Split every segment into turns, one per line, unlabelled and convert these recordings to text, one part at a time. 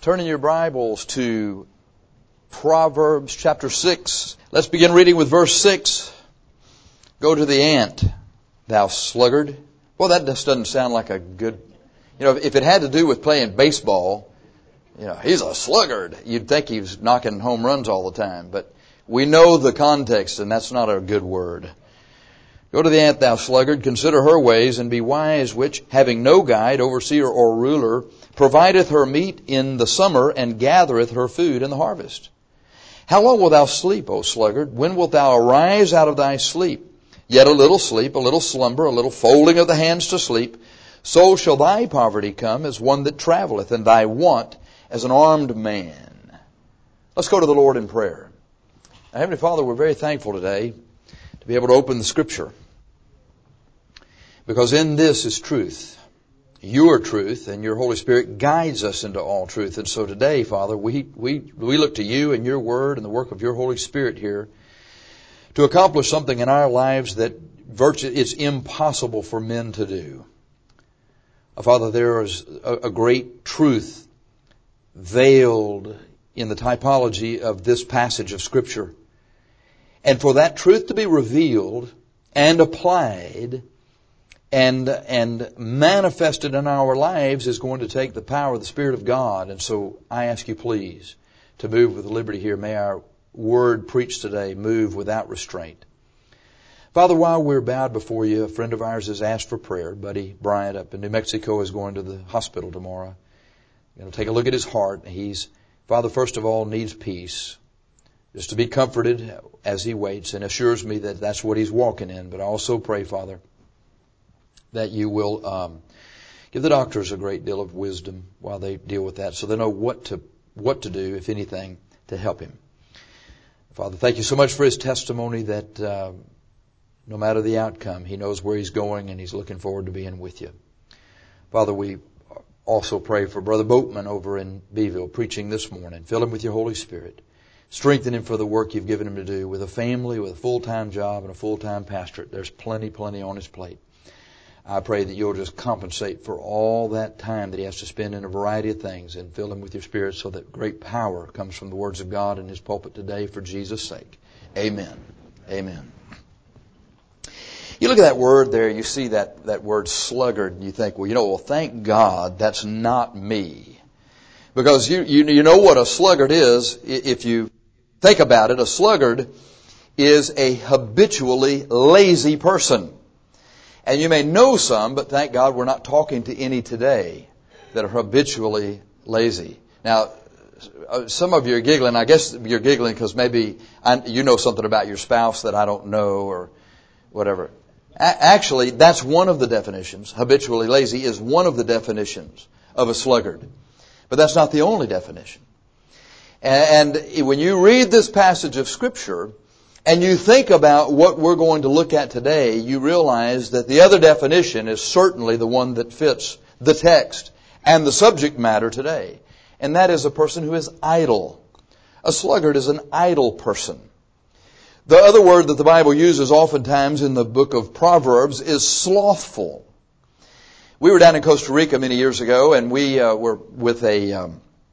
Turn in your Bibles to Proverbs chapter 6. Let's begin reading with verse 6. Go to the ant, thou sluggard. Well, that just doesn't sound like a good... if it had to do with playing baseball, he's a sluggard. You'd think he was knocking home runs all the time. But we know the context, and that's not a good word. Go to the ant, thou sluggard, consider her ways, and be wise, which, having no guide, overseer, or ruler, provideth her meat in the summer, and gathereth her food in the harvest. How long wilt thou sleep, O sluggard? When wilt thou arise out of thy sleep? Yet a little sleep, a little slumber, a little folding of the hands to sleep. So shall thy poverty come as one that travelleth, and thy want as an armed man. Let's go to the Lord in prayer. Now, Heavenly Father, we're very thankful today to be able to open the Scripture. Because in this is truth. Your truth, and your Holy Spirit guides us into all truth. And so today, Father, we look to you and your Word and the work of your Holy Spirit here to accomplish something in our lives that it's impossible for men to do. Father, there is a great truth veiled in the typology of this passage of Scripture. And for that truth to be revealed and applied and manifested in our lives is going to take the power of the Spirit of God. And so I ask you, please, to move with liberty here. May our word preached today move without restraint. Father, while we're bowed before you, a friend of ours has asked for prayer. Buddy Bryant up in New Mexico is going to the hospital tomorrow. Take a look at his heart. He's, Father, first of all, needs peace. Just to be comforted as he waits, and assures me that that's what he's walking in. But I also pray, Father, that you will give the doctors a great deal of wisdom while they deal with that, so they know what to do, if anything, to help him. Father, thank you so much for his testimony that no matter the outcome, he knows where he's going and he's looking forward to being with you. Father, we also pray for Brother Boatman over in Beeville preaching this morning. Fill him with your Holy Spirit. Strengthen him for the work you've given him to do with a family, with a full-time job and a full-time pastorate. There's plenty on his plate. I pray that you'll just compensate for all that time that he has to spend in a variety of things and fill him with your Spirit so that great power comes from the words of God in his pulpit today for Jesus' sake. Amen. Amen. You look at that word there, you see that word sluggard, and you think, well, thank God that's not me. Because you know what a sluggard is. If you think about it, a sluggard is a habitually lazy person. And you may know some, but thank God we're not talking to any today that are habitually lazy. Now, some of you are giggling. I guess you're giggling because maybe you know something about your spouse that I don't know or whatever. Actually, that's one of the definitions. Habitually lazy is one of the definitions of a sluggard. But that's not the only definition. And when you read this passage of Scripture, and you think about what we're going to look at today, you realize that the other definition is certainly the one that fits the text and the subject matter today. And that is a person who is idle. A sluggard is an idle person. The other word that the Bible uses oftentimes in the book of Proverbs is slothful. We were down in Costa Rica many years ago, and we were with a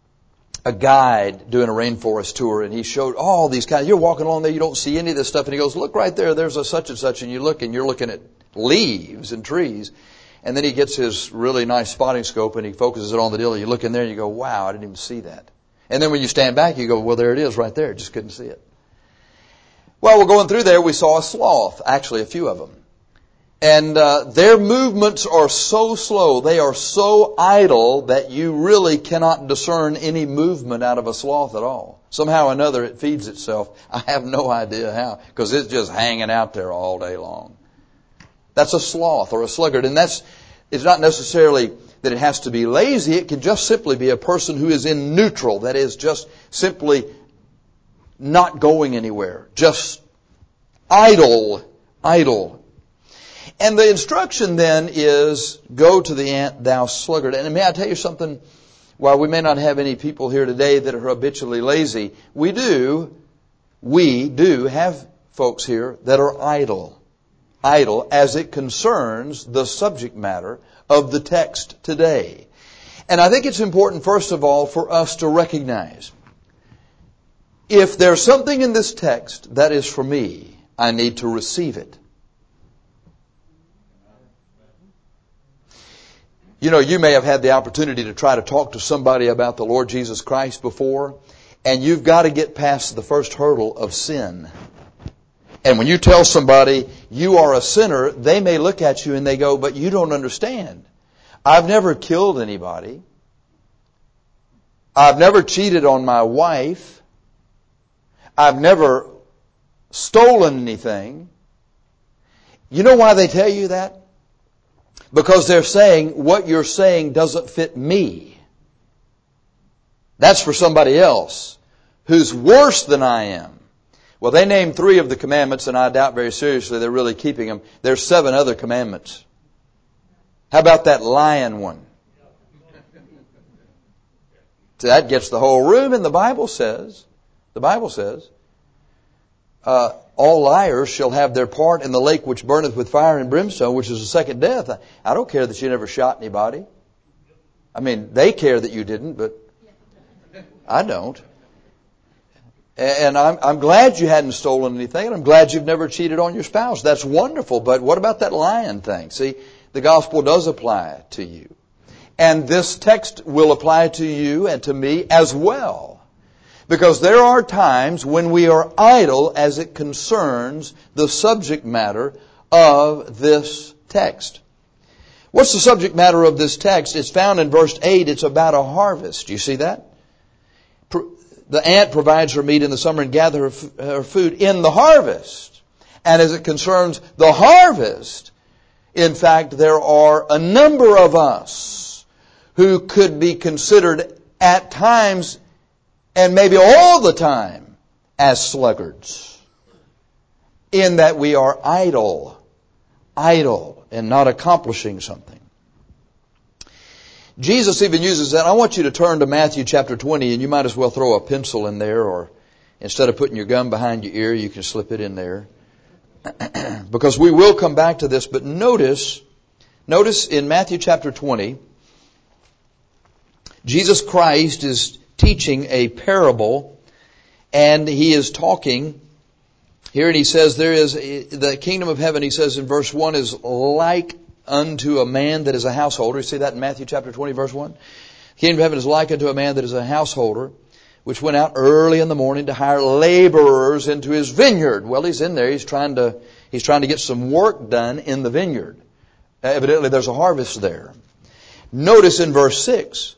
guide doing a rainforest tour, and he showed all these kinds. You're walking along there, you don't see any of this stuff, and he goes, look right there, there's a such and such, and you look, and you're looking at leaves and trees. And then he gets his really nice spotting scope, and he focuses it on the deal, and you look in there, and you go, wow, I didn't even see that. And then when you stand back, you go, well, there it is right there, just couldn't see it. Well, we're going through there, we saw a sloth, actually a few of them. And their movements are so slow, they are so idle that you really cannot discern any movement out of a sloth at all. Somehow or another it feeds itself. I have no idea how, because it's just hanging out there all day long. That's a sloth or a sluggard. And it's not necessarily that it has to be lazy. It can just simply be a person who is in neutral. That is just simply not going anywhere. Just idle. And the instruction then is, go to the ant, thou sluggard. And may I tell you something? While we may not have any people here today that are habitually lazy, we do have folks here that are idle. Idle as it concerns the subject matter of the text today. And I think it's important, first of all, for us to recognize, if there's something in this text that is for me, I need to receive it. You know, you may have had the opportunity to try to talk to somebody about the Lord Jesus Christ before, and you've got to get past the first hurdle of sin. And when you tell somebody you are a sinner, they may look at you and they go, but you don't understand. I've never killed anybody. I've never cheated on my wife. I've never stolen anything. You know why they tell you that? Because they're saying what you're saying doesn't fit me. That's for somebody else who's worse than I am. Well, they named 3 of the commandments, and I doubt very seriously they're really keeping them. There's 7 other commandments. How about that lying one? So that gets the whole room, and the Bible says, all liars shall have their part in the lake which burneth with fire and brimstone, which is the second death. I don't care that you never shot anybody. I mean, they care that you didn't, but I don't. And I'm glad you hadn't stolen anything, and I'm glad you've never cheated on your spouse. That's wonderful, but what about that lying thing? See, the gospel does apply to you. And this text will apply to you and to me as well. Because there are times when we are idle as it concerns the subject matter of this text. What's the subject matter of this text? It's found in verse 8. It's about a harvest. Do you see that? The ant provides her meat in the summer and gathers her food in the harvest. And as it concerns the harvest, in fact, there are a number of us who could be considered at times and maybe all the time as sluggards, in that we are idle and not accomplishing something. Jesus even uses that. I want you to turn to Matthew chapter 20, and you might as well throw a pencil in there, or instead of putting your gum behind your ear, you can slip it in there. Because we will come back to this, but notice in Matthew chapter 20, Jesus Christ is teaching a parable, and he is talking here, and he says there is the kingdom of heaven, he says in verse 1, is like unto a man that is a householder. You see that in Matthew chapter 20, verse 1? The kingdom of heaven is like unto a man that is a householder, which went out early in the morning to hire laborers into his vineyard. Well, he's in there. He's trying to get some work done in the vineyard. Evidently, there's a harvest there. Notice in verse 6,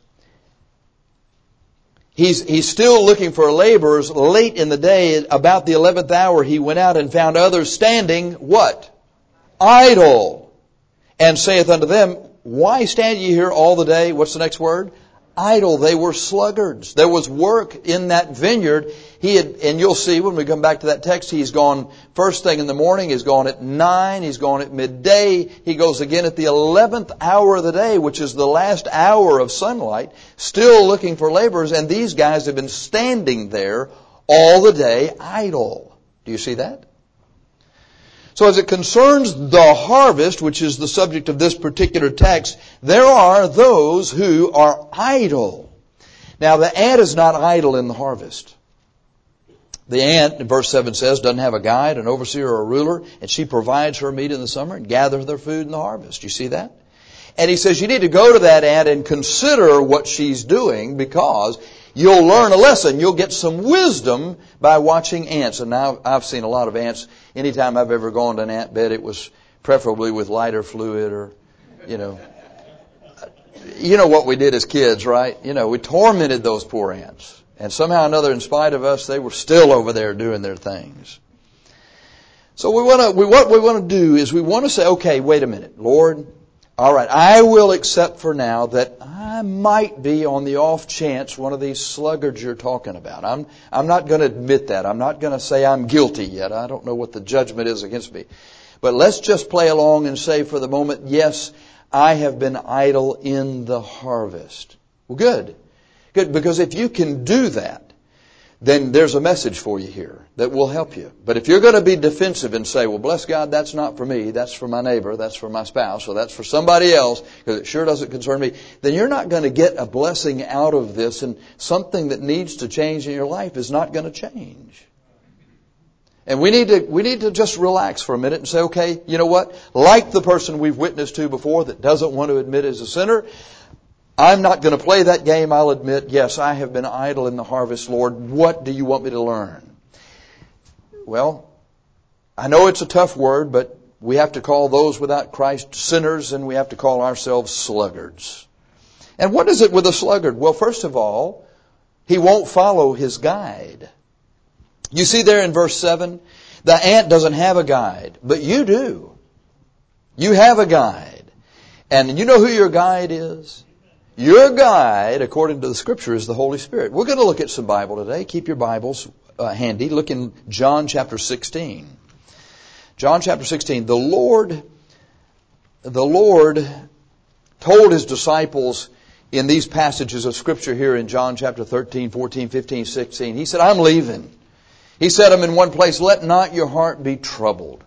he's still looking for laborers. Late in the day, about the 11th hour, he went out and found others standing, what? Idle. And saith unto them, why stand ye here all the day? What's the next word? Idle. They were sluggards. There was work in that vineyard. And you'll see when we come back to that text, he's gone first thing in the morning, he's gone at 9, he's gone at midday, he goes again at the 11th hour of the day, which is the last hour of sunlight, still looking for laborers, and these guys have been standing there all the day idle. Do you see that? So as it concerns the harvest, which is the subject of this particular text, there are those who are idle. Now, the ant is not idle in the harvest. The ant, in verse 7 says, doesn't have a guide, an overseer, or a ruler, and she provides her meat in the summer and gathers their food in the harvest. You see that? And he says you need to go to that ant and consider what she's doing, because you'll learn a lesson. You'll get some wisdom by watching ants. And now I've seen a lot of ants. Anytime I've ever gone to an ant bed, it was preferably with lighter fluid or, you know what we did as kids, right? We tormented those poor ants. And somehow or another, in spite of us, they were still over there doing their things. So what we want to do is we want to say, okay, wait a minute, Lord, all right, I will accept for now that I might be on the off chance one of these sluggards you're talking about. I'm not going to admit that. I'm not going to say I'm guilty yet. I don't know what the judgment is against me. But let's just play along and say for the moment, yes, I have been idle in the harvest. Well, good. Good, because if you can do that, then there's a message for you here that will help you. But if you're going to be defensive and say, well, bless God, that's not for me, that's for my neighbor, that's for my spouse, or that's for somebody else, because it sure doesn't concern me, then you're not going to get a blessing out of this, and something that needs to change in your life is not going to change. And we need to just relax for a minute and say, okay, you know what? Like the person we've witnessed to before that doesn't want to admit as a sinner, I'm not going to play that game. I'll admit, yes, I have been idle in the harvest, Lord. What do you want me to learn? Well, I know it's a tough word, but we have to call those without Christ sinners, and we have to call ourselves sluggards. And what is it with a sluggard? Well, first of all, he won't follow his guide. You see there in verse 7, the ant doesn't have a guide, but you do. You have a guide. And you know who your guide is? Your guide, according to the Scripture, is the Holy Spirit. We're going to look at some Bible today. Keep your Bibles handy. Look in John chapter 16. John chapter 16. The Lord told His disciples in these passages of Scripture here in John chapter 13, 14, 15, 16. He said, I'm leaving. He said them in one place, let not your heart be troubled.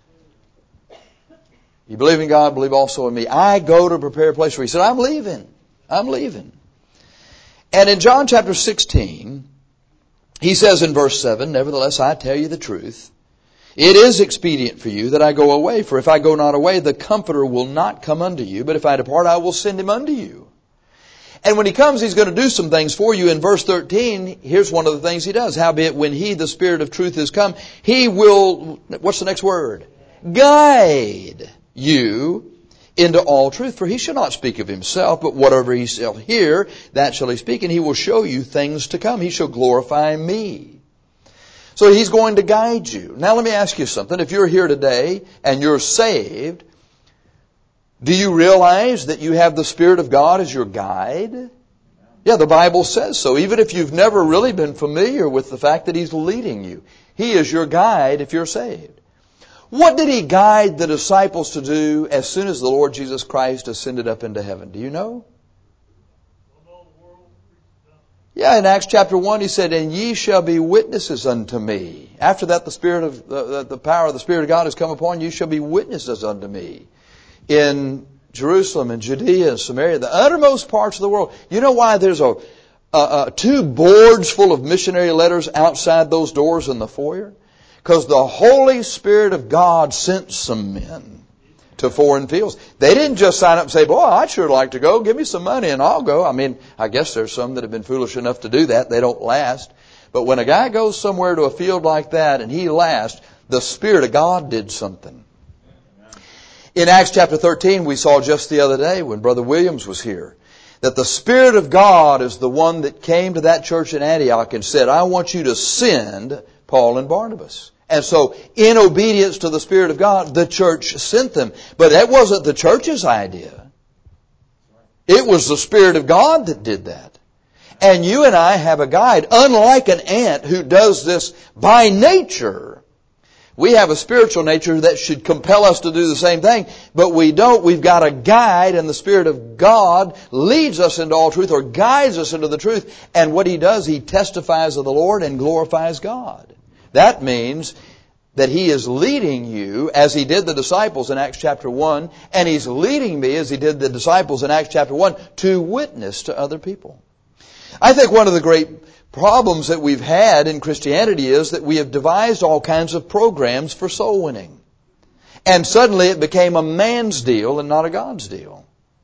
You believe in God, believe also in me. I go to prepare a place for you. He said, I'm leaving. I'm leaving. And in John chapter 16, he says in verse 7, nevertheless, I tell you the truth. It is expedient for you that I go away. For if I go not away, the Comforter will not come unto you. But if I depart, I will send him unto you. And when he comes, he's going to do some things for you. In verse 13, here's one of the things he does. Howbeit, when he, the Spirit of truth, is come, he will, what's the next word? Guide you into all truth. For he shall not speak of himself, but whatever he shall hear, that shall he speak, and he will show you things to come. He shall glorify me. So he's going to guide you. Now let me ask you something. If you're here today and you're saved, do you realize that you have the Spirit of God as your guide? Yeah, the Bible says so. Even if you've never really been familiar with the fact that He's leading you, He is your guide if you're saved. What did He guide the disciples to do as soon as the Lord Jesus Christ ascended up into heaven? Do you know? Yeah, in Acts chapter 1 He said, and ye shall be witnesses unto me. After that, the power of the Spirit of God has come upon you, you shall be witnesses unto me. In Jerusalem and Judea and Samaria, the uttermost parts of the world. You know why there's 2 boards full of missionary letters outside those doors in the foyer? Because the Holy Spirit of God sent some men to foreign fields. They didn't just sign up and say, boy, I'd sure like to go. Give me some money and I'll go. I mean, I guess there's some that have been foolish enough to do that. They don't last. But when a guy goes somewhere to a field like that and he lasts, the Spirit of God did something. In Acts chapter 13, we saw just the other day when Brother Williams was here, that the Spirit of God is the one that came to that church in Antioch and said, I want you to send Paul and Barnabas. And so, in obedience to the Spirit of God, the church sent them. But that wasn't the church's idea. It was the Spirit of God that did that. And you and I have a guide. Unlike an ant who does this by nature, we have a spiritual nature that should compel us to do the same thing, but we don't. We've got a guide, and the Spirit of God leads us into all truth or guides us into the truth. And what He does, He testifies of the Lord and glorifies God. That means that He is leading you as He did the disciples in Acts chapter 1, and He's leading me as He did the disciples in Acts chapter 1 to witness to other people. I think one of the great problems that we've had in Christianity is that we have devised all kinds of programs for soul winning. And suddenly it became a man's deal and not a God's deal.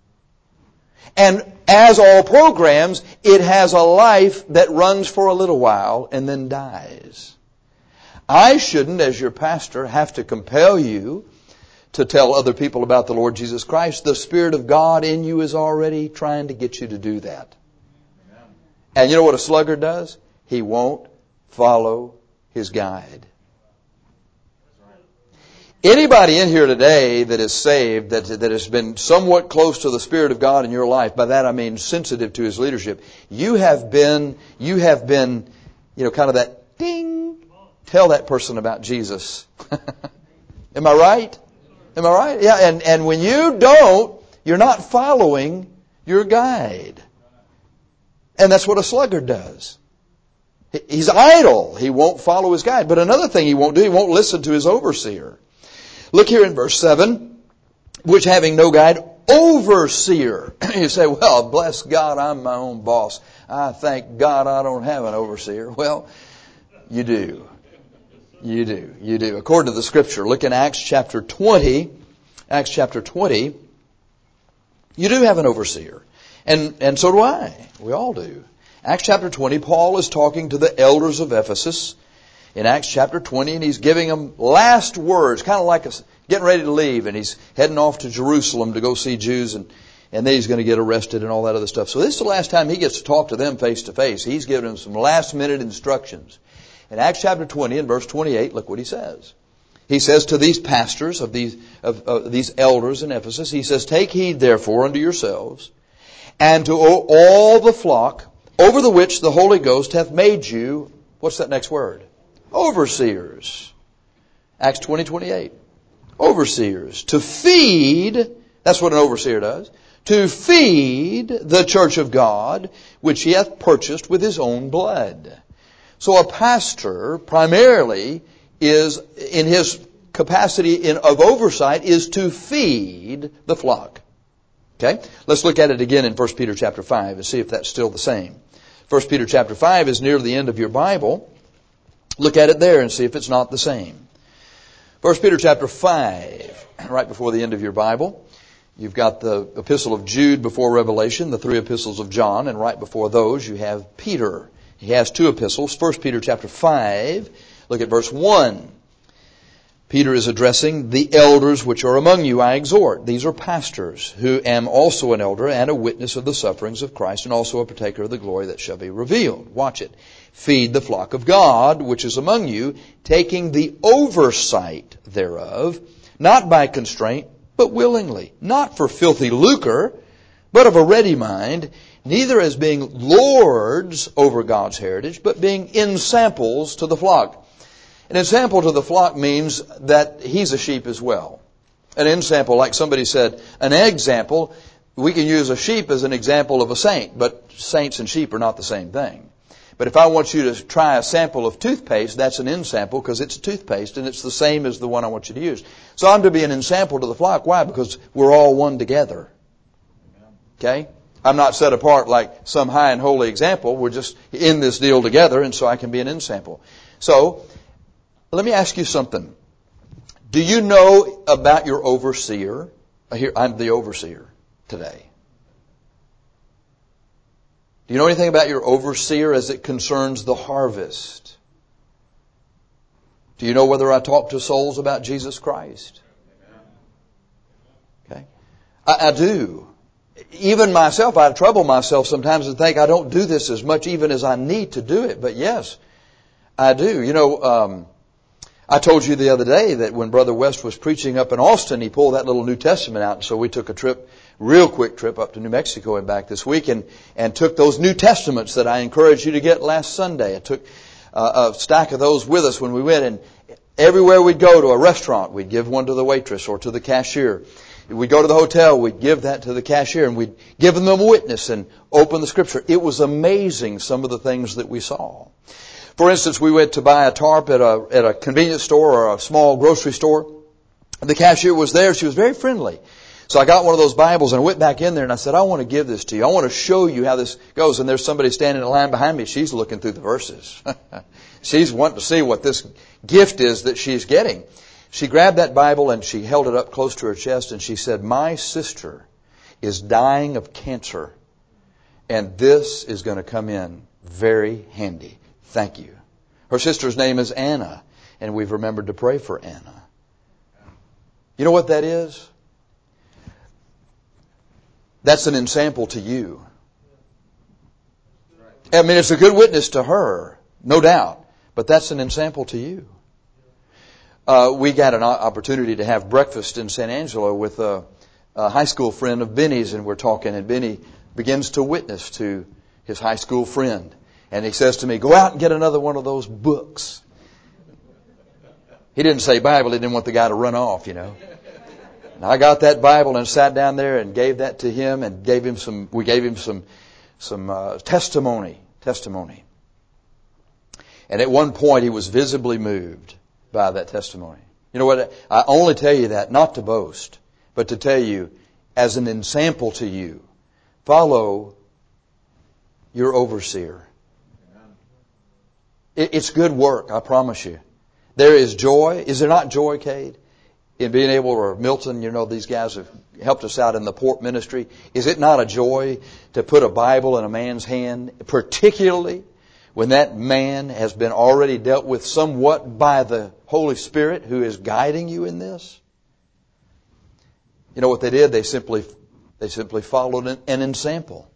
And as all programs, it has a life that runs for a little while and then dies. I shouldn't, as your pastor, have to compel you to tell other people about the Lord Jesus Christ. The Spirit of God in you is already trying to get you to do that. And you know what a sluggard does? He won't follow his guide. Anybody in here today that is saved, that has been somewhat close to the Spirit of God in your life, by that I mean sensitive to His leadership, you have been, kind of that ding, tell that person about Jesus. Am I right? Am I right? Yeah, and when you don't, you're not following your guide. And that's what a sluggard does. He's idle. He won't follow his guide. But another thing he won't do, he won't listen to his overseer. Look here in verse 7, which having no guide, overseer. You say, well, bless God, I'm my own boss. I thank God I don't have an overseer. Well, you do. You do. You do. According to the Scripture, look in Acts chapter 20. Acts chapter 20, you do have an overseer. And so do I. We all do. Acts chapter 20, Paul is talking to the elders of Ephesus in Acts chapter 20, and he's giving them last words, kind of like getting ready to leave, and he's heading off to Jerusalem to go see Jews, and then he's going to get arrested and all that other stuff. So this is the last time he gets to talk to them face to face. He's giving them some last minute instructions. In Acts chapter 20 and verse 28, look what he says. He says to these pastors of these elders in Ephesus, he says, take heed therefore unto yourselves, and to all the flock over the which the Holy Ghost hath made you, what's that next word? Overseers. Acts 20:28. Overseers. To feed, that's what an overseer does, to feed the church of God, which he hath purchased with his own blood. So a pastor primarily is, in his capacity of oversight, is to feed the flock. Okay? Let's look at it again in 1 Peter chapter 5 and see if that's still the same. 1 Peter chapter 5 is near the end of your Bible. Look at it there and see if it's not the same. 1 Peter chapter 5, right before the end of your Bible. You've got the epistle of Jude before Revelation, the 3 epistles of John, and right before those you have Peter. He has 2 epistles. 1 Peter chapter 5, look at verse 1. Peter is addressing the elders which are among you, I exhort. These are pastors, who am also an elder and a witness of the sufferings of Christ, and also a partaker of the glory that shall be revealed. Watch it. Feed the flock of God, which is among you, taking the oversight thereof, not by constraint, but willingly, not for filthy lucre, but of a ready mind, neither as being lords over God's heritage, but being ensamples to the flock. An ensample to the flock means that he's a sheep as well. An ensample, like somebody said, an example, we can use a sheep as an example of a saint, but saints and sheep are not the same thing. But if I want you to try a sample of toothpaste, that's an ensample because it's toothpaste and it's the same as the one I want you to use. So I'm to be an ensample to the flock. Why? Because we're all one together. Okay? I'm not set apart like some high and holy example. We're just in this deal together, and so I can be an ensample. So, let me ask you something. Do you know about your overseer? Here, I'm the overseer today. Do you know anything about your overseer as it concerns the harvest? Do you know whether I talk to souls about Jesus Christ? Okay. I do. Even myself, I trouble myself sometimes and think I don't do this as much even as I need to do it. But yes, I do. You know, I told you the other day that when Brother West was preaching up in Austin, he pulled that little New Testament out. And so we took a trip, real quick trip up to New Mexico and back this week and took those New Testaments that I encouraged you to get last Sunday. I took a stack of those with us when we went, and everywhere we'd go to a restaurant, we'd give one to the waitress or to the cashier. We'd go to the hotel, we'd give that to the cashier, and we'd give them a witness and open the Scripture. It was amazing, some of the things that we saw. For instance, we went to buy a tarp at a convenience store or a small grocery store. The cashier was there. She was very friendly. So I got one of those Bibles and I went back in there and I said, I want to give this to you. I want to show you how this goes. And there's somebody standing in line behind me. She's looking through the verses. She's wanting to see what this gift is that she's getting. She grabbed that Bible and she held it up close to her chest and she said, my sister is dying of cancer and this is going to come in very handy. Thank you. Her sister's name is Anna, and we've remembered to pray for Anna. You know what that is? That's an ensample to you. I mean, it's a good witness to her, no doubt, but that's an ensample to you. We got an opportunity to have breakfast in San Angelo with a high school friend of Benny's, and we're talking, and Benny begins to witness to his high school friend. And he says to me, go out and get another one of those books. He didn't say Bible. He didn't want the guy to run off, you know. And I got that Bible and sat down there and gave that to him and we gave him some testimony. And at one point he was visibly moved by that testimony. You know what? I only tell you that not to boast, but to tell you as an example to you. Follow your overseer. It's good work, I promise you. There is joy. Is there not joy, Cade, in being able, or Milton, you know, these guys have helped us out in the port ministry. Is it not a joy to put a Bible in a man's hand, particularly when that man has been already dealt with somewhat by the Holy Spirit who is guiding you in this? You know what they did? They simply followed an example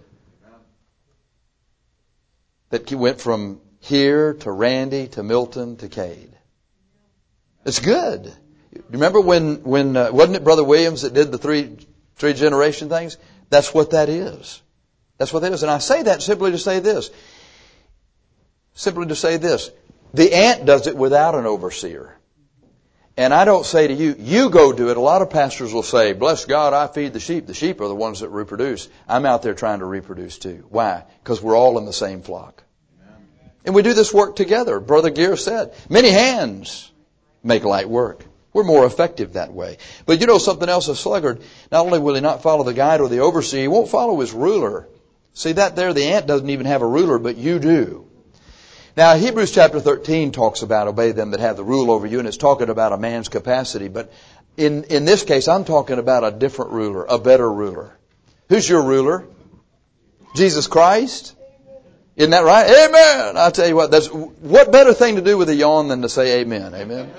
that went from here to Randy to Milton to Cade. It's good. Remember when wasn't it Brother Williams that did the three generation things? That's what that is. That's what that is. And I say that simply to say this. The ant does it without an overseer. And I don't say to you, you go do it. A lot of pastors will say, bless God, I feed the sheep. The sheep are the ones that reproduce. I'm out there trying to reproduce too. Why? Because we're all in the same flock. And we do this work together. Brother Gear said, many hands make light work. We're more effective that way. But you know something else, a sluggard, not only will he not follow the guide or the overseer, he won't follow his ruler. See that there? The ant doesn't even have a ruler, but you do. Now, Hebrews chapter 13 talks about obey them that have the rule over you, and it's talking about a man's capacity. But in this case, I'm talking about a different ruler, a better ruler. Who's your ruler? Jesus Christ? Isn't that right? Amen! I'll tell you what, what better thing to do with a yawn than to say amen? Amen?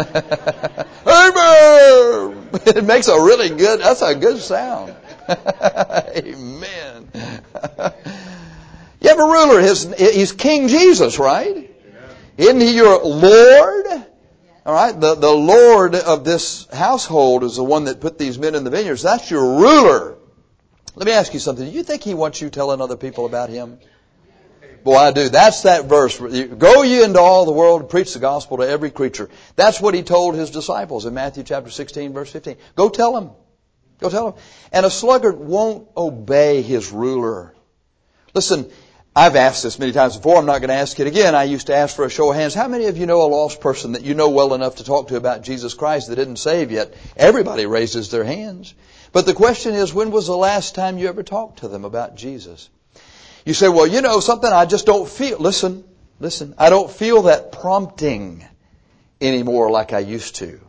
Amen! It makes that's a good sound. Amen. You have a ruler. He's King Jesus, right? Isn't he your Lord? All right. The Lord of this household is the one that put these men in the vineyards. That's your ruler. Let me ask you something. Do you think he wants you telling other people about him? Boy, I do. That's that verse. Go ye into all the world and preach the gospel to every creature. That's what he told his disciples in Matthew chapter 16, verse 15. Go tell them. Go tell them. And a sluggard won't obey his ruler. Listen, I've asked this many times before. I'm not going to ask it again. I used to ask for a show of hands. How many of you know a lost person that you know well enough to talk to about Jesus Christ that didn't save yet? Everybody raises their hands. But the question is, when was the last time you ever talked to them about Jesus? You say, well, you know something, I just don't feel. Listen. I don't feel that prompting anymore like I used to.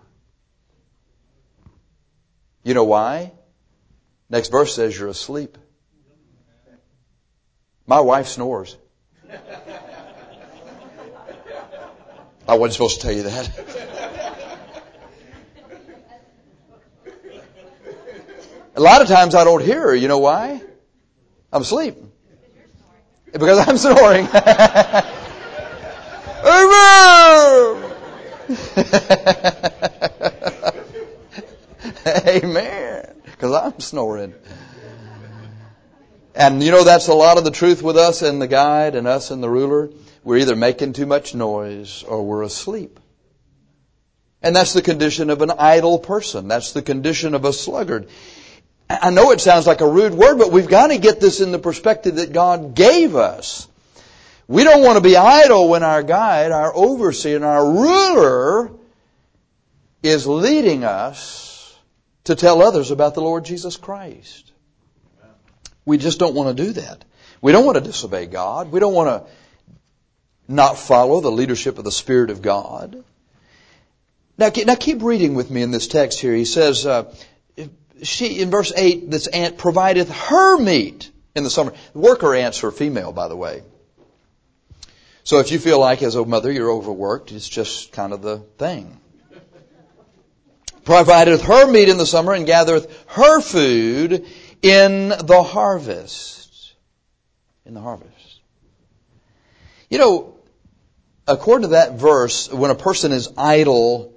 You know why? Next verse says you're asleep. My wife snores. I wasn't supposed to tell you that. A lot of times I don't hear her. You know why? I'm asleep. Because I'm snoring. Amen. Because I'm snoring. And you know, that's a lot of the truth with us and the guide and us and the ruler. We're either making too much noise or we're asleep. And that's the condition of an idle person. That's the condition of a sluggard. I know it sounds like a rude word, but we've got to get this in the perspective that God gave us. We don't want to be idle when our guide, our overseer, and our ruler is leading us to tell others about the Lord Jesus Christ. We just don't want to do that. We don't want to disobey God. We don't want to not follow the leadership of the Spirit of God. Now keep reading with me in this text here. He says, in verse 8, this ant provideth her meat in the summer. Worker ants are female, by the way. So if you feel like as a mother you're overworked, it's just kind of the thing. Provideth her meat in the summer and gathereth her food in the harvest. In the harvest. You know, according to that verse, when a person is idle,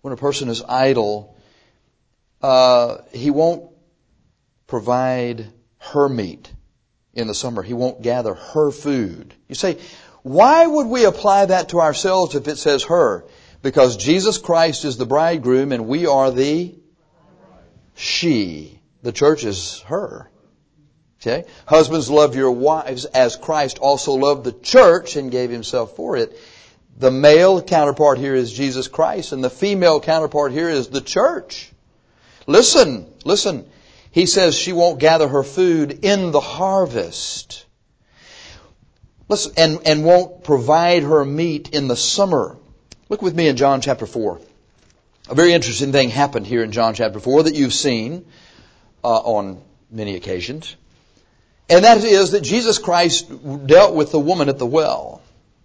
he won't provide her meat in the summer. He won't gather her food. You say, why would we apply that to ourselves if it says her? Because Jesus Christ is the bridegroom and we are the she. The church is her. Okay? Husbands, love your wives as Christ also loved the church and gave himself for it. The male counterpart here is Jesus Christ, and the female counterpart here is the church. Listen. He says she won't gather her food in the harvest. Listen, and won't provide her meat in the summer. Look with me in John chapter 4. A very interesting thing happened here in John chapter 4 that you've seen on many occasions. And that is that Jesus Christ dealt with the woman at the well.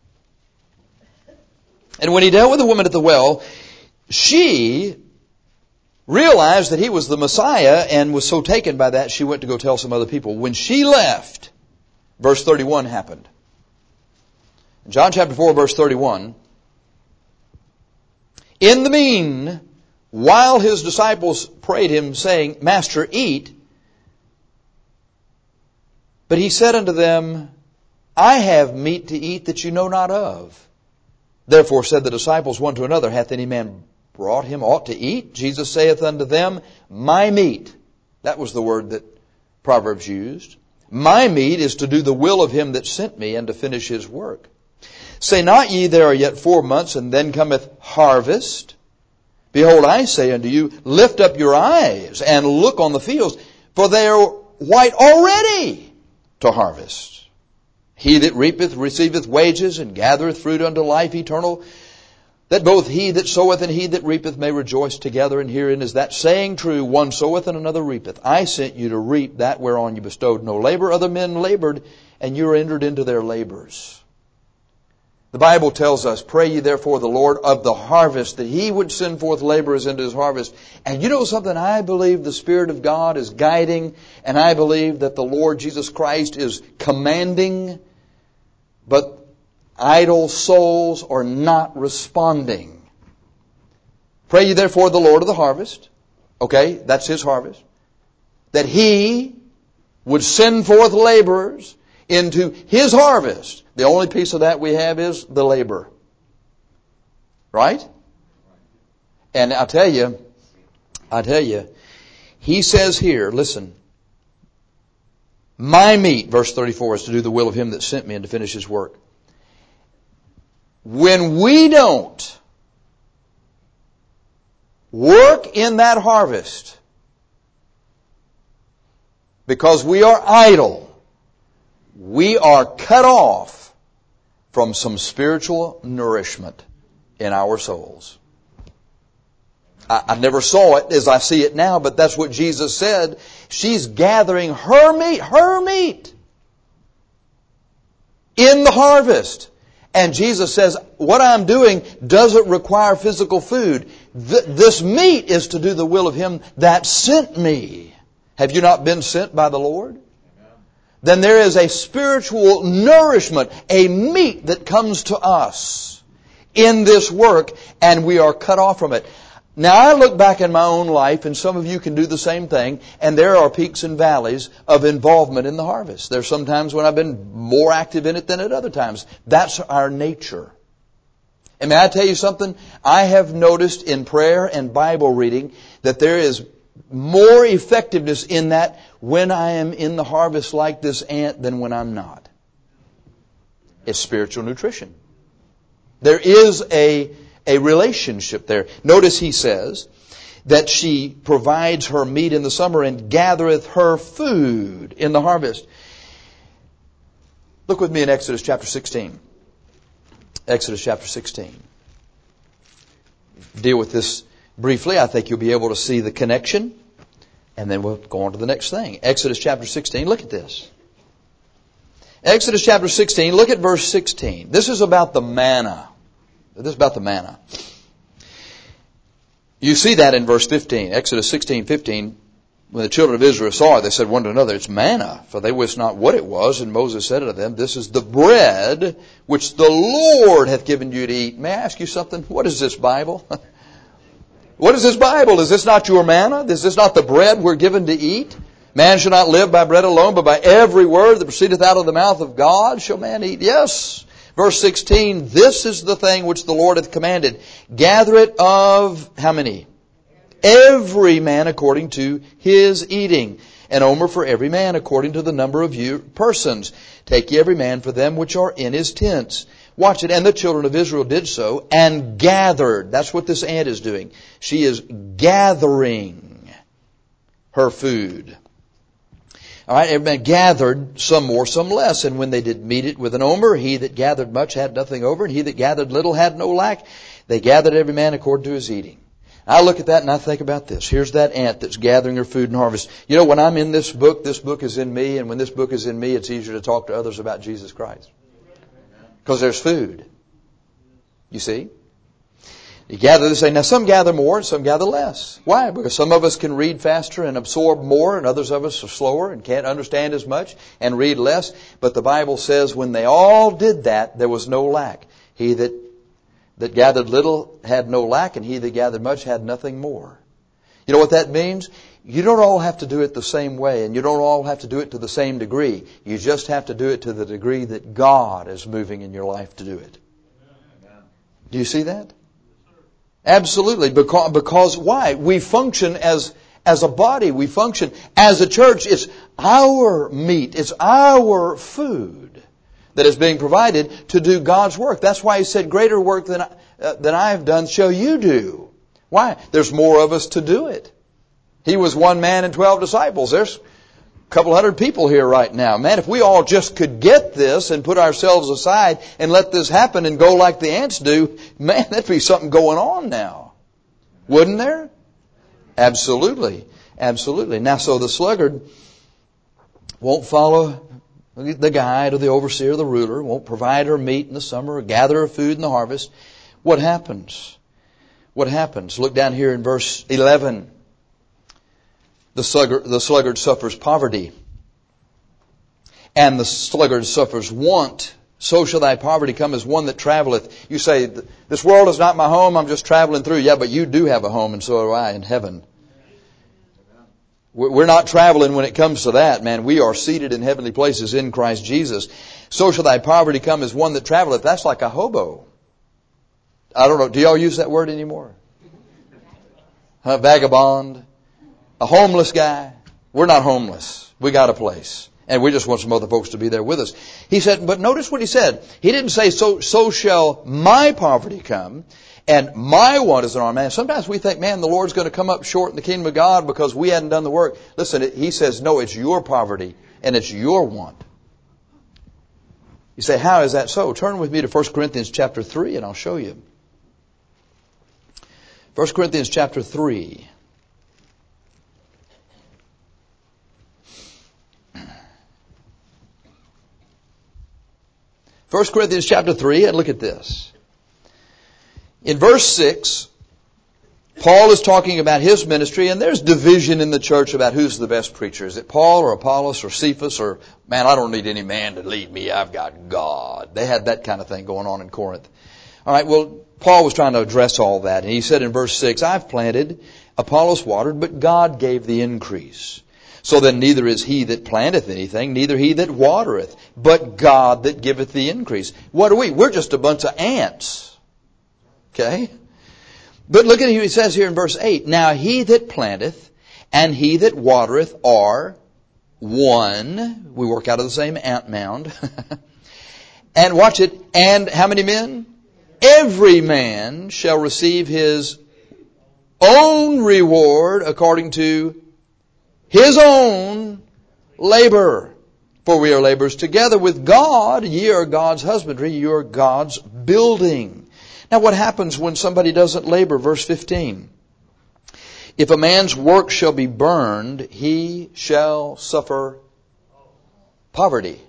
And when he dealt with the woman at the well, she realized that he was the Messiah and was so taken by that she went to go tell some other people. When she left, verse 31 happened. In John chapter 4, verse 31, in the mean, while his disciples prayed him, saying, Master, eat. But he said unto them, I have meat to eat that you know not of. Therefore said the disciples one to another, Hath any man brought him aught to eat? Jesus saith unto them, My meat. That was the word that Proverbs used. My meat is to do the will of him that sent me and to finish his work. Say not ye, there are yet 4 months, and then cometh harvest. Behold, I say unto you, lift up your eyes and look on the fields, for they are white already to harvest. He that reapeth receiveth wages, and gathereth fruit unto life eternal, that both he that soweth and he that reapeth may rejoice together. And herein is that saying true, one soweth and another reapeth. I sent you to reap that whereon you bestowed no labor. Other men labored, and you are entered into their labors. The Bible tells us, Pray ye therefore the Lord of the harvest, that he would send forth laborers into his harvest. And you know something? I believe the Spirit of God is guiding, and I believe that the Lord Jesus Christ is commanding, but idle souls are not responding. Pray ye therefore the Lord of the harvest. Okay, that's his harvest. That he would send forth laborers into his harvest. The only piece of that we have is the labor. Right? And I tell you, he says here, listen, my meat, verse 34, is to do the will of him that sent me and to finish his work. When we don't work in that harvest because we are idle, we are cut off from some spiritual nourishment in our souls. I never saw it as I see it now, but that's what Jesus said. She's gathering her meat in the harvest. And Jesus says, what I'm doing doesn't require physical food. This meat is to do the will of him that sent me. Have you not been sent by the Lord? Then there is a spiritual nourishment, a meat that comes to us in this work, and we are cut off from it. Now, I look back in my own life, and some of you can do the same thing, and there are peaks and valleys of involvement in the harvest. There's some times when I've been more active in it than at other times. That's our nature. And may I tell you something? I have noticed in prayer and Bible reading that there is more effectiveness in that when I am in the harvest like this ant than when I'm not. It's spiritual nutrition. There is a relationship there. Notice he says that she provides her meat in the summer and gathereth her food in the harvest. Look with me in Exodus chapter 16. Exodus chapter 16. Deal with this briefly. I think you'll be able to see the connection. And then we'll go on to the next thing. Exodus chapter 16. Look at this. Exodus chapter 16. Look at verse 16. This is about the manna. This is about the manna. You see that in verse 15. Exodus 16:15. When the children of Israel saw it, they said one to another, It's manna, for they wist not what it was. And Moses said unto them, This is the bread which the Lord hath given you to eat. May I ask you something? What is this Bible? What is this Bible? Is this not your manna? Is this not the bread we're given to eat? Man shall not live by bread alone, but by every word that proceedeth out of the mouth of God shall man eat. Yes. Verse 16, This is the thing which the Lord hath commanded. Gather it of how many? Every man according to his eating. an omer for every man, according to the number of you persons. Take ye every man for them which are in his tents. Watch it. And the children of Israel did so, and gathered. That's what this ant is doing. She is gathering her food. All right, every man gathered, some more, some less. And when they did meet it with an omer, he that gathered much had nothing over, and he that gathered little had no lack. They gathered every man according to his eating. I look at that and I think about this. Here's that ant that's gathering her food and harvest. You know, when I'm in this book is in me, and when this book is in me, it's easier to talk to others about Jesus Christ. Because there's food. You see? You gather this thing. Now some gather more and some gather less. Why? Because some of us can read faster and absorb more, and others of us are slower and can't understand as much and read less. But the Bible says when they all did that, there was no lack. He that gathered little had no lack, and he that gathered much had nothing more. You know what that means? You don't all have to do it the same way, and you don't all have to do it to the same degree. You just have to do it to the degree that God is moving in your life to do it. Do you see that? Absolutely. Because why? We function as a body. We function as a church. It's our meat. It's our food that is being provided to do God's work. That's why He said, greater work than I have done shall you do. Why? There's more of us to do it. He was 1 man and 12 disciples. There's a couple hundred people here right now. Man, if we all just could get this and put ourselves aside and let this happen and go like the ants do, man, that'd be something going on now. Wouldn't there? Absolutely. Absolutely. Now, so the sluggard won't follow the guide or the overseer or the ruler, won't provide her meat in the summer or gather her food in the harvest. What happens? What happens? Look down here in verse 11. The sluggard suffers poverty, and the sluggard suffers want. So shall thy poverty come as one that traveleth. You say, this world is not my home, I'm just traveling through. Yeah, but you do have a home, and so do I in heaven. We're not traveling when it comes to that, man. We are seated in heavenly places in Christ Jesus. So shall thy poverty come as one that traveleth. That's like a hobo. I don't know, do y'all use that word anymore? A vagabond? A homeless guy? We're not homeless. We got a place. And we just want some other folks to be there with us. He said, but notice what he said. He didn't say, so shall my poverty come, and my want is in our man. Sometimes we think, man, the Lord's going to come up short in the kingdom of God because we hadn't done the work. Listen, He says, no, it's your poverty, and it's your want. You say, how is that so? Turn with me to 1 Corinthians chapter 3, and I'll show you. 1 Corinthians chapter 3. 1 Corinthians chapter 3, and look at this. In verse 6, Paul is talking about his ministry, and there's division in the church about who's the best preacher. Is it Paul or Apollos or Cephas or, man, I don't need any man to lead me. I've got God. They had that kind of thing going on in Corinth. All right, well, Paul was trying to address all that. And he said in verse 6, I've planted, Apollos watered, but God gave the increase. So then neither is he that planteth anything, neither he that watereth, but God that giveth the increase. What are we? We're just a bunch of ants. Okay? But look at what he says here in verse 8. Now he that planteth and he that watereth are one. We work out of the same ant mound. And watch it. And how many men? Every man shall receive his own reward according to his own labor. For we are laborers together with God. Ye are God's husbandry. You are God's building. Now what happens when somebody doesn't labor? Verse 15. If a man's work shall be burned, he shall suffer poverty.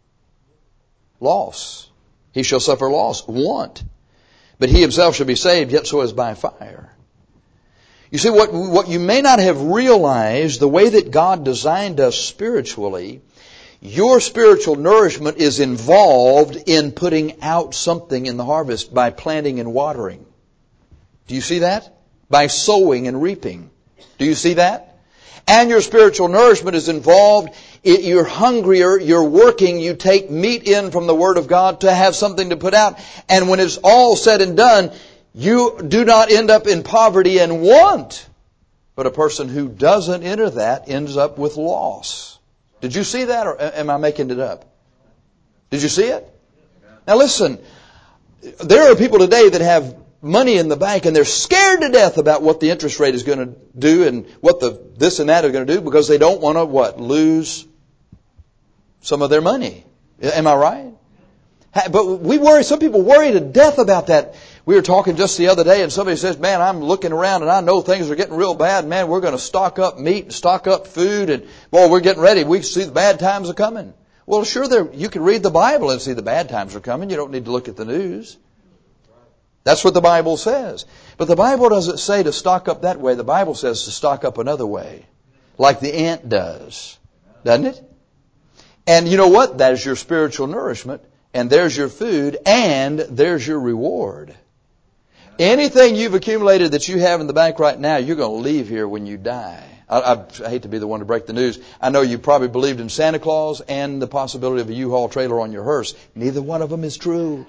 Loss. He shall suffer loss. Want. But he himself shall be saved, yet so as by fire. You see, what you may not have realized, the way that God designed us spiritually, your spiritual nourishment is involved in putting out something in the harvest by planting and watering. Do you see that? By sowing and reaping. Do you see that? And your spiritual nourishment is involved. You're hungrier, you're working, you take meat in from the Word of God to have something to put out. And when it's all said and done, you do not end up in poverty and want. But a person who doesn't enter that ends up with loss. Did you see that, or am I making it up? Did you see it? Now listen, there are people today that have money in the bank and they're scared to death about what the interest rate is going to do and what this and that are going to do because they don't want to lose some of their money. Am I right? But we worry, some people worry to death about that. We were talking just the other day and somebody says, man, I'm looking around and I know things are getting real bad. Man, we're going to stock up meat and stock up food and, boy, we're getting ready. We see the bad times are coming. Well, sure, you can read the Bible and see the bad times are coming. You don't need to look at the news. That's what the Bible says. But the Bible doesn't say to stock up that way. The Bible says to stock up another way, like the ant does. Doesn't it? And you know what? That is your spiritual nourishment, and there's your food, and there's your reward. Anything you've accumulated that you have in the bank right now, you're going to leave here when you die. I hate to be the one to break the news. I know you probably believed in Santa Claus and the possibility of a U-Haul trailer on your hearse. Neither one of them is true.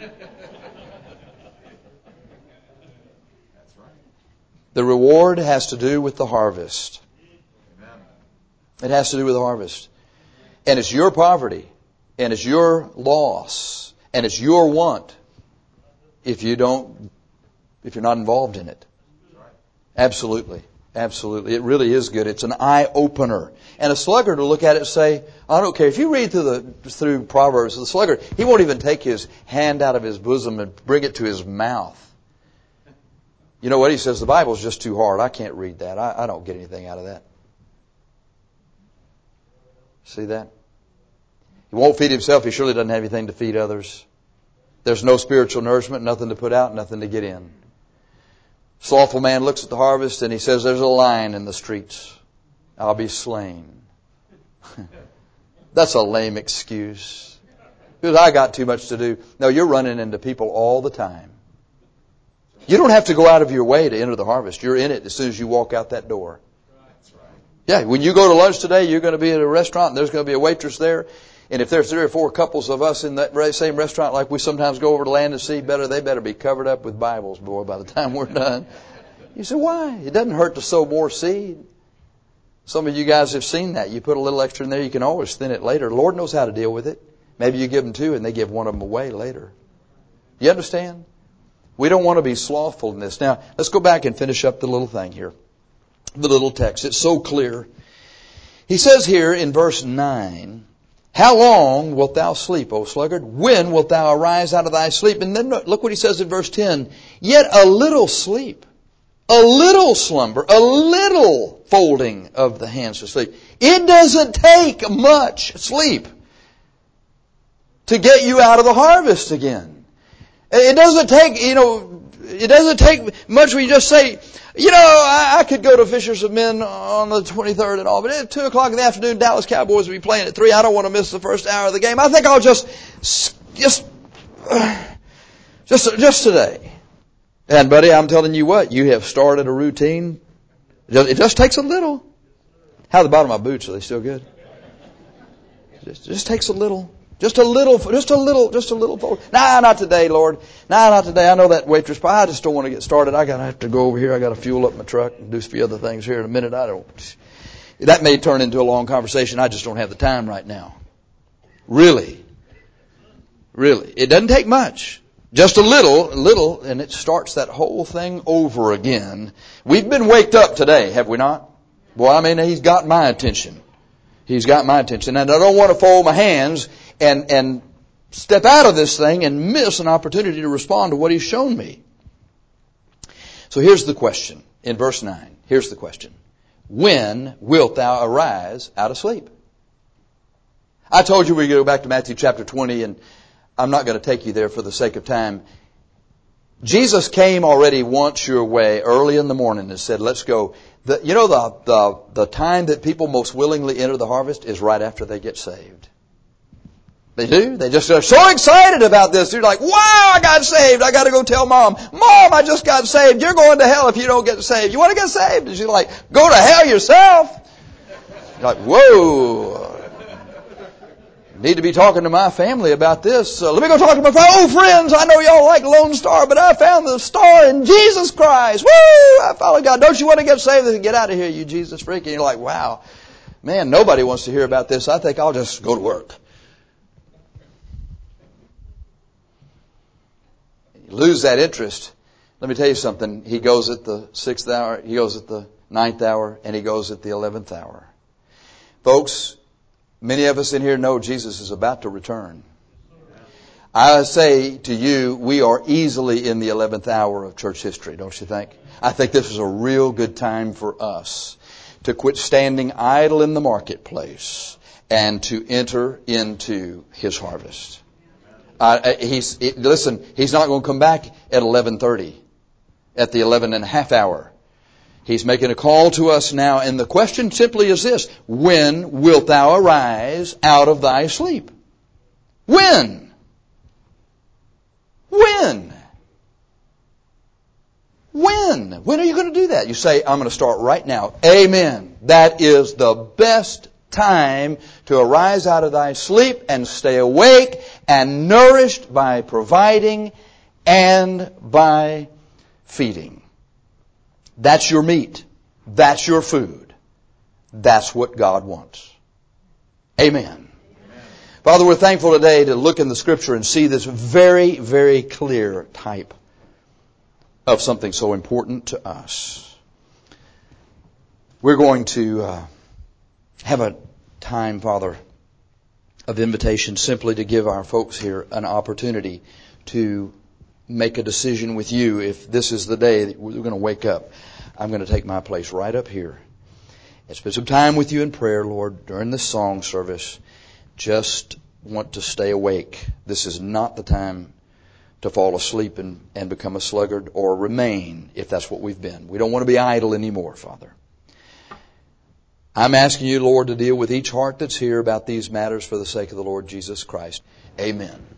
The reward has to do with the harvest. It has to do with the harvest. And it's your poverty, and it's your loss, and it's your want if you're not involved in it. Absolutely. Absolutely. It really is good. It's an eye-opener. And a sluggard will look at it and say, I don't care. If you read through Proverbs, the sluggard, he won't even take his hand out of his bosom and bring it to his mouth. You know what? He says, the Bible's just too hard. I can't read that. I don't get anything out of that. See that? He won't feed himself. He surely doesn't have anything to feed others. There's no spiritual nourishment, nothing to put out, nothing to get in. Slothful man looks at the harvest and he says, there's a lion in the streets. I'll be slain. That's a lame excuse. Because I got too much to do. No, you're running into people all the time. You don't have to go out of your way to enter the harvest. You're in it as soon as you walk out that door. Yeah, when you go to lunch today, you're going to be at a restaurant and there's going to be a waitress there. And if there's 3 or 4 couples of us in that same restaurant, like we sometimes go over to Land and Sea, they better be covered up with Bibles, boy, by the time we're done. You say, why? It doesn't hurt to sow more seed. Some of you guys have seen that. You put a little extra in there, you can always thin it later. The Lord knows how to deal with it. Maybe you give them 2 and they give one of them away later. You understand? We don't want to be slothful in this. Now, let's go back and finish up the little thing here. The little text. It's so clear. He says here in verse 9, how long wilt thou sleep, O sluggard? When wilt thou arise out of thy sleep? And then look what he says in verse 10. Yet a little sleep, a little slumber, a little folding of the hands to sleep. It doesn't take much sleep to get you out of the harvest again. It doesn't take much when you just say, I could go to Fishers of Men on the 23rd and all, but at 2 o'clock in the afternoon, Dallas Cowboys will be playing at 3. I don't want to miss the first hour of the game. I think I'll just today. And buddy, I'm telling you what, you have started a routine. It just takes a little. How are the bottom of my boots? Are they still good? It just takes a little. Just a little forward. Nah, not today, Lord. Nah, not today. I know that waitress, but I just don't want to get started. I have to go over here. I got to fuel up my truck and do a few other things here in a minute. That may turn into a long conversation. I just don't have the time right now. Really. It doesn't take much. Just a little, and it starts that whole thing over again. We've been waked up today, have we not? Boy, he's got my attention. He's got my attention. And I don't want to fold my hands and step out of this thing and miss an opportunity to respond to what he's shown me. So here's the question in verse 9. Here's the question. When wilt thou arise out of sleep? I told you we go back to Matthew chapter 20, and I'm not going to take you there for the sake of time. Jesus came already once your way early in the morning and said, let's go. The time that people most willingly enter the harvest is right after they get saved. They do. They just are so excited about this. They're like, wow, I got saved. I got to go tell Mom. Mom, I just got saved. You're going to hell if you don't get saved. You want to get saved? And she's like, go to hell yourself. You're like, whoa. Need to be talking to my family about this. Let me go talk to my friends. I know y'all like Lone Star, but I found the star in Jesus Christ. Woo! I follow God. Don't you want to get saved? Get out of here, you Jesus freak. And you're like, wow, man, nobody wants to hear about this. I think I'll just go to work. You lose that interest. Let me tell you something. He goes at the 6th hour, he goes at the 9th hour, and he goes at the 11th hour. Folks, many of us in here know Jesus is about to return. I say to you, we are easily in the 11th hour of church history, don't you think? I think this is a real good time for us to quit standing idle in the marketplace and to enter into His harvest. Listen, He's not going to come back at 11:30, at the 11.5 hour. He's making a call to us now, and the question simply is this: when wilt thou arise out of thy sleep? When? When? When? When are you going to do that? You say, I'm going to start right now. Amen. That is the best time to arise out of thy sleep and stay awake and nourished by providing and by feeding. That's your meat. That's your food. That's what God wants. Amen. Father, we're thankful today to look in the Scripture and see this very, very clear type of something so important to us. We're going to have a time, Father, of invitation simply to give our folks here an opportunity to make a decision with you. If this is the day that we're going to wake up, I'm going to take my place right up here and spend some time with you in prayer, Lord, during this song service. Just want to stay awake. This is not the time to fall asleep and become a sluggard, or remain if that's what we've been. We don't want to be idle anymore, Father. I'm asking you, Lord, to deal with each heart that's here about these matters for the sake of the Lord Jesus Christ. Amen.